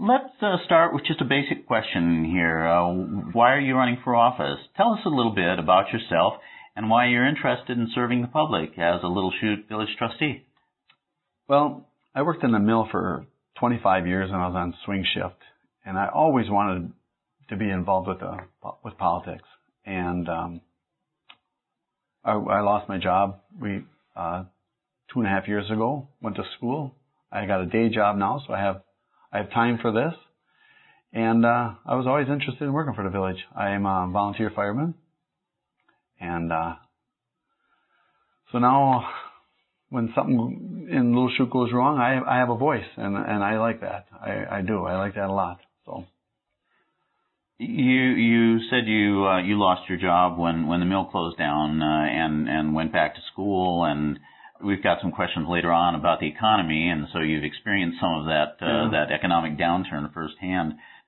Let's start with just a basic question here. Why are you running for office? Tell us a little bit about yourself and why you're interested in serving the public as a Little Chute Village trustee. Well, I worked in the mill for 25 years and I was on swing shift, and I always wanted to be involved with politics. And I lost my job 2.5 years ago. Went to school. I got a day job now, so I have time for this. And I was always interested in working for the village. I am a volunteer fireman, and so now when something in Little Chute goes wrong, I have a voice, and I like that. I do. I like that a lot. So. You said you lost your job when the mill closed down and went back to school, and we've got some questions later on about the economy, and so you've experienced some of that that economic downturn firsthand.